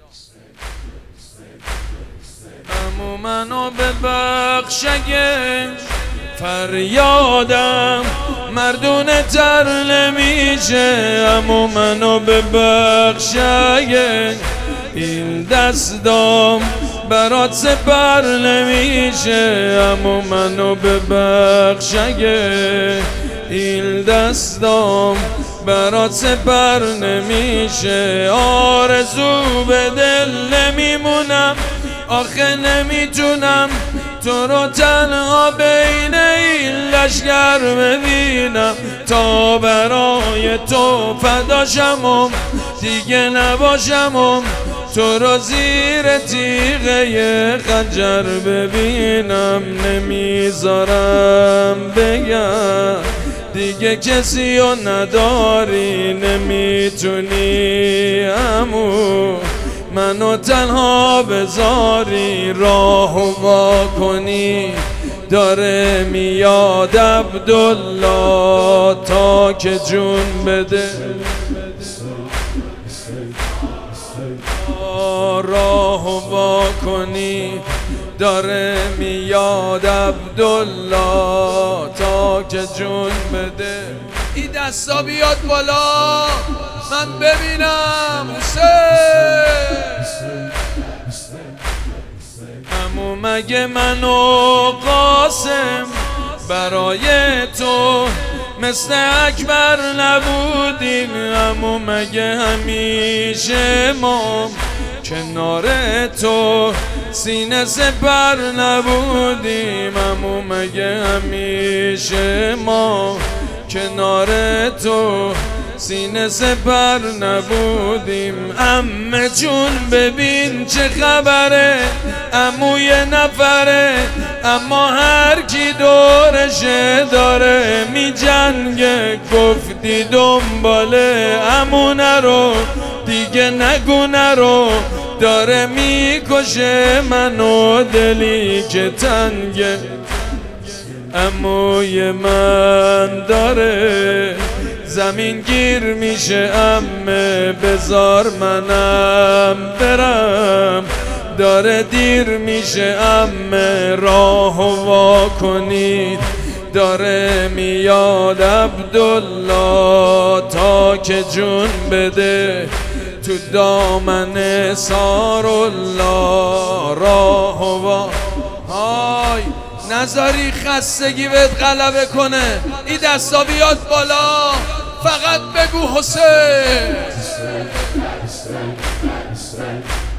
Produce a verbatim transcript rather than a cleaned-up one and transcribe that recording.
امو منو ببخش اگه فریادم مردونه تر نمیشه. امو منو ببخش اگه این دستام برات سپر نمیشه. امو منو ببخش اگه این دستام برات سپر نمیشه. آرزو به دل نمیمونم آخه نمیتونم تو رو تنها بین این لشگر ببینم. تا برای تو فداشم دیگه نباشم تو رو زیر تیغه خنجر ببینم. نمیذارم بگم دیگه کسی رو نداری نمیتونی امو منو تنها بذاری. راهو وا کنی داره میاد عبدالله تا که جون بده. راهو وا کنی داره میاد عبدالله تا که جون بده. این دستا بیاد بالا من ببینم حسین. امو مگه منو قاسم برای تو مثل اکبر نبودیم؟ امو مگه همیشه ما کنار تو سینه سپر نبودیم؟ امو مگه همیشه ما کنار تو سینه سپر نبودیم؟ عمه جون ببین چه خبره عمو یه نفره اما هر کی دورشه داره می جنگه. گفتی دنباله عمو نرو دیگه نگو نرو داره میکشه منو دلی که تنگه. عموی من داره زمین گیر میشه عمه بذار منم برم داره دیر میشه عمه. راهو وا کنید داره میاد عبدالله تا که جون بده تو دامن سارالله. راهو وا های نذاری خستگی بهت غلبه کنه. این دستا بیاد بالا فقط بگو حسین.